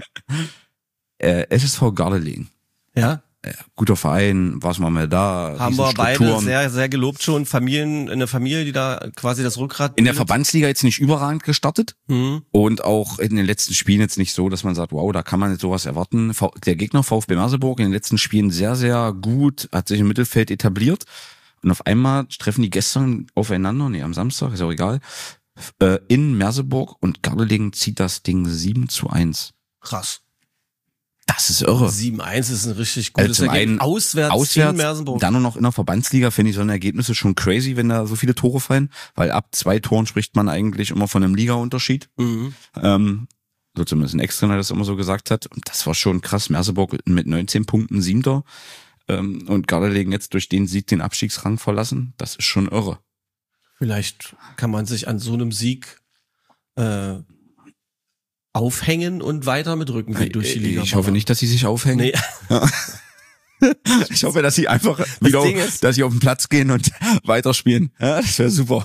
Speaker 4: SSV Gardelegen.
Speaker 3: Ja?
Speaker 4: Guter Verein, war's mal da.
Speaker 3: Haben wir beide sehr, sehr gelobt schon. Eine Familie, die da quasi das Rückgrat
Speaker 4: in der Verbandsliga jetzt nicht überragend gestartet.
Speaker 3: Mhm.
Speaker 4: Und auch in den letzten Spielen jetzt nicht so, dass man sagt, wow, da kann man jetzt sowas erwarten. Der Gegner VfB Merseburg in den letzten Spielen sehr, sehr gut, hat sich im Mittelfeld etabliert. Und auf einmal treffen die gestern aufeinander, am Samstag, ist auch egal, in Merseburg, und Gardelegen zieht das Ding 7-1.
Speaker 3: Krass.
Speaker 4: Das ist irre.
Speaker 3: 7-1 ist ein richtig gutes
Speaker 4: zum
Speaker 3: Ergebnis.
Speaker 4: einen
Speaker 3: Auswärts in Merseburg.
Speaker 4: Dann nur noch in der Verbandsliga finde ich so eine Ergebnisse schon crazy, wenn da so viele Tore fallen, weil ab 2 Toren spricht man eigentlich immer von einem Liga-Unterschied.
Speaker 3: Mhm.
Speaker 4: So zumindest ein Extrainer das immer so gesagt hat. Und das war schon krass. Merseburg mit 19 Punkten 7. Und Gardelegen jetzt durch den Sieg den Abstiegsrang verlassen. Das ist schon irre.
Speaker 3: Vielleicht kann man sich an so einem Sieg aufhängen und weiter mit Rückenwind durch die Liga.
Speaker 4: Ich hoffe nicht, dass sie sich aufhängen.
Speaker 3: Nee.
Speaker 4: Ja. Ich hoffe, dass sie einfach dass sie auf den Platz gehen und weiterspielen. Ja, das wäre super.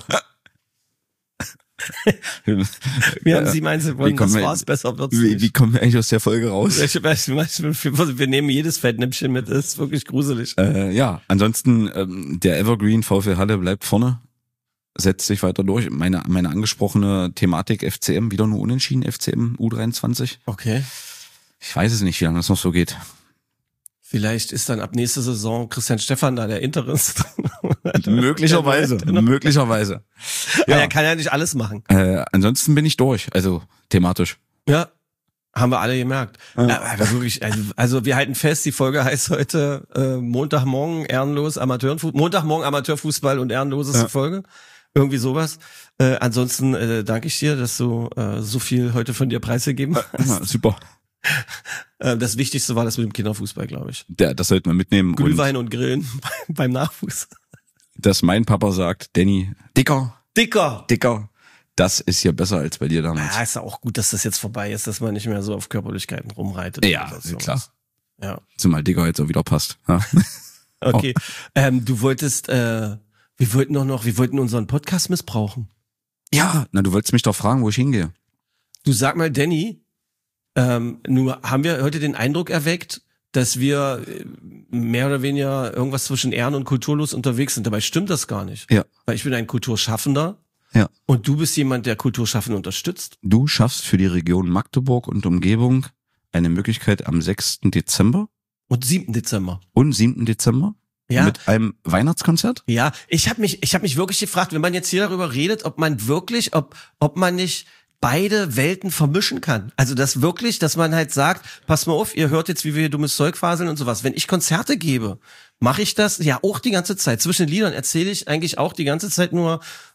Speaker 3: Wir haben 7-1 gewonnen, das war's, besser wird's nicht.
Speaker 4: Wie kommen wir eigentlich aus der Folge raus?
Speaker 3: Wir nehmen jedes Fettnäpfchen mit, das ist wirklich gruselig.
Speaker 4: Ja, ansonsten der Evergreen VfL Halle bleibt vorne, setzt sich weiter durch. Meine angesprochene Thematik FCM, wieder nur unentschieden, FCM U23.
Speaker 3: Okay.
Speaker 4: Ich weiß es nicht, wie lange das noch so geht.
Speaker 3: Vielleicht ist dann ab nächster Saison Christian Stephan da der Interims.
Speaker 4: Möglicherweise.
Speaker 3: Ja. Er kann ja nicht alles machen.
Speaker 4: Ansonsten bin ich durch, also thematisch.
Speaker 3: Ja, haben wir alle gemerkt. Ja. Aber wirklich, also wir halten fest, die Folge heißt heute Montagmorgen Amateurfußball und ehrenlose Folge. Irgendwie sowas. Ansonsten danke ich dir, dass du so viel heute von dir preisgegeben hast.
Speaker 4: Ja, super.
Speaker 3: Das Wichtigste war das mit dem Kinderfußball, glaube ich.
Speaker 4: Ja, das sollten wir mitnehmen.
Speaker 3: Glühwein und Grillen beim Nachwuchs.
Speaker 4: Dass mein Papa sagt, Danny, dicker, das ist hier besser als bei dir damals.
Speaker 3: Ja, ist ja auch gut, dass das jetzt vorbei ist, dass man nicht mehr so auf Körperlichkeiten rumreitet.
Speaker 4: Ja, klar.
Speaker 3: Ja.
Speaker 4: Zumal dicker jetzt auch wieder passt. Ja.
Speaker 3: Okay. Du wolltest, wir wollten unseren Podcast missbrauchen.
Speaker 4: Ja, du wolltest mich doch fragen, wo ich hingehe.
Speaker 3: Du sag mal, Danny, nur haben wir heute den Eindruck erweckt, dass wir mehr oder weniger irgendwas zwischen Ehren- und kulturlos unterwegs sind. Dabei stimmt das gar nicht.
Speaker 4: Ja.
Speaker 3: Weil ich bin ein Kulturschaffender.
Speaker 4: Ja.
Speaker 3: Und du bist jemand, der Kulturschaffende unterstützt.
Speaker 4: Du schaffst für die Region Magdeburg und Umgebung eine Möglichkeit am 6. Dezember.
Speaker 3: Und 7. Dezember.
Speaker 4: Und 7. Dezember.
Speaker 3: Ja.
Speaker 4: Mit einem Weihnachtskonzert.
Speaker 3: Ja, ich hab mich wirklich gefragt, wenn man jetzt hier darüber redet, ob man nicht beide Welten vermischen kann. Also das wirklich, dass man halt sagt, pass mal auf, ihr hört jetzt, wie wir hier dummes Zeug faseln und sowas. Wenn ich Konzerte gebe, mache ich das ja auch die ganze Zeit. Zwischen den Liedern erzähle ich eigentlich auch die ganze Zeit nur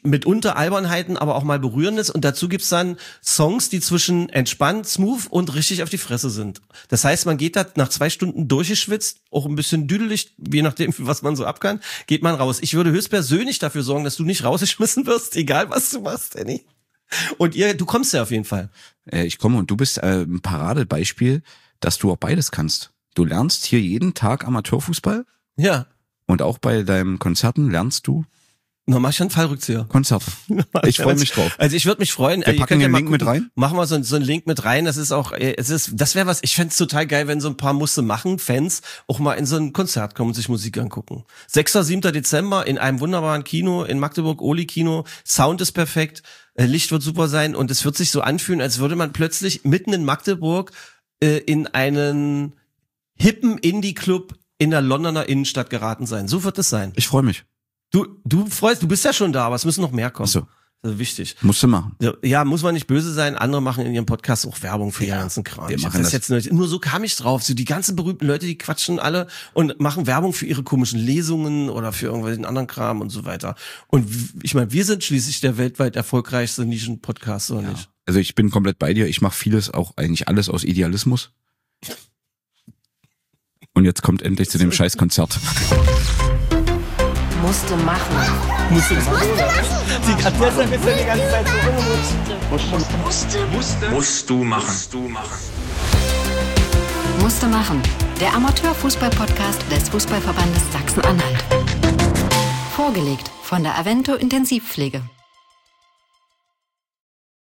Speaker 3: mitunter Albernheiten, aber auch mal Berührendes. Und dazu gibt's dann Songs, die zwischen entspannt, smooth und richtig auf die Fresse sind. Das heißt, man geht da nach 2 Stunden durchgeschwitzt, auch ein bisschen düdelig, je nachdem, was man so ab kann, geht man raus. Ich würde höchstpersönlich dafür sorgen, dass du nicht rausgeschmissen wirst, egal was du machst, Danny. Und du kommst ja auf jeden Fall.
Speaker 4: Ich komme und du bist ein Paradebeispiel, dass du auch beides kannst. Du lernst hier jeden Tag Amateurfußball.
Speaker 3: Ja.
Speaker 4: Und auch bei deinen Konzerten lernst du
Speaker 3: Na, mach ich einen Fallrückzieher.
Speaker 4: Konzerte. Ich freue mich drauf.
Speaker 3: Also ich würde mich freuen.
Speaker 4: Wir packen den Link mit rein.
Speaker 3: Machen wir so einen Link mit rein. Das ist auch, das wäre was. Ich fände es total geil, wenn so ein paar Fans auch mal in so ein Konzert kommen und sich Musik angucken. 6. 7. Dezember in einem wunderbaren Kino in Magdeburg, Oli Kino. Sound ist perfekt, Licht wird super sein und es wird sich so anfühlen, als würde man plötzlich mitten in Magdeburg in einen hippen Indie-Club in der Londoner Innenstadt geraten sein. So wird es sein.
Speaker 4: Ich freue mich.
Speaker 3: Du bist ja schon da, aber es müssen noch mehr kommen.
Speaker 4: Ach so.
Speaker 3: Das ist wichtig.
Speaker 4: Musst du machen.
Speaker 3: Ja, muss man nicht böse sein. Andere machen in ihrem Podcast auch Werbung für ihren ganzen Kram.
Speaker 4: Wir machen das
Speaker 3: jetzt nur so kam ich drauf. So die ganzen berühmten Leute, die quatschen alle und machen Werbung für ihre komischen Lesungen oder für irgendwelchen anderen Kram und so weiter. Und ich meine, wir sind schließlich der weltweit erfolgreichste Nischen-Podcast, oder nicht?
Speaker 4: Also ich bin komplett bei dir. Ich mache vieles, auch eigentlich alles aus Idealismus. Und jetzt kommt endlich zu dem Scheißkonzert.
Speaker 1: Musste machen.
Speaker 3: Musste das machen? Die deshalb ist ja die ganze Zeit so
Speaker 2: Musst du machen.
Speaker 1: Musste machen. Der Amateurfußball-Podcast des Fußballverbandes Sachsen-Anhalt. Vorgelegt von der Avento Intensivpflege.